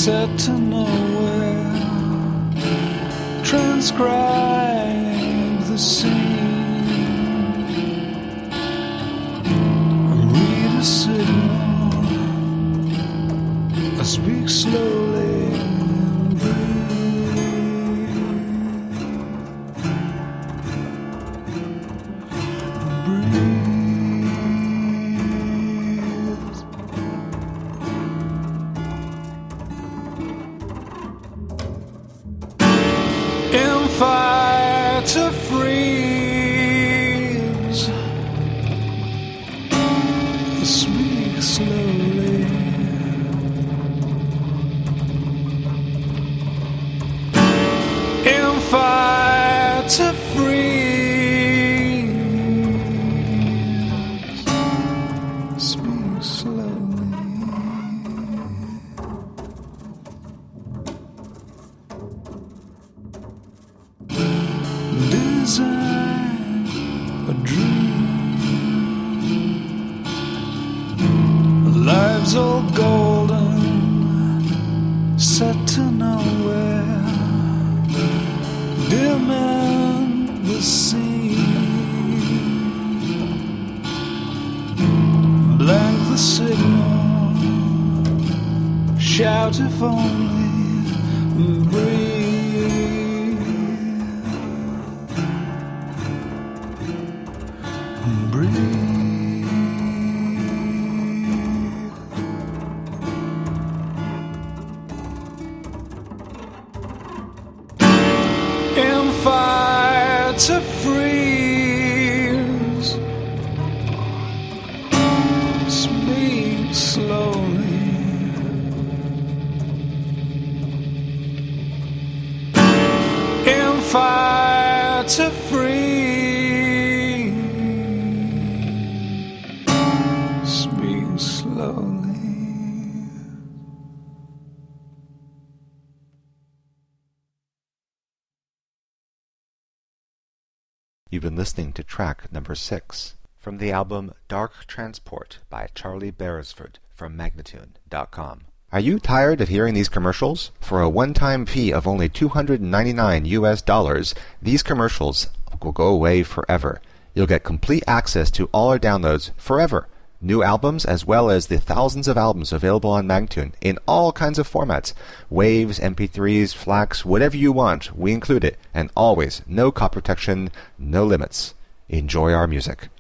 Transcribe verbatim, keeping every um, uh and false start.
set to nowhere, transcribe the scene, read a signal, I speak slowly and breathe, breathe. In fire to freeze, speak slowly. In fire to freeze, speak slowly. Design a dream, lives all golden, set to nowhere, dim in the scene, blank the signal, shout if only, breathe. In fire to freeze, speak slowly. In fire to freeze, speak slowly. You've been listening to track number six from the album Dark Transport by Charlie Beresford from Magnatune dot com. Are you tired of hearing these commercials? For a one-time fee of only two hundred ninety-nine U S dollars, these commercials will go away forever. You'll get complete access to all our downloads forever. New albums as well as the thousands of albums available on Magnatune in all kinds of formats. Waves, M P threes, FLACs, whatever you want, we include it. And always, no copy protection, no limits. Enjoy our music.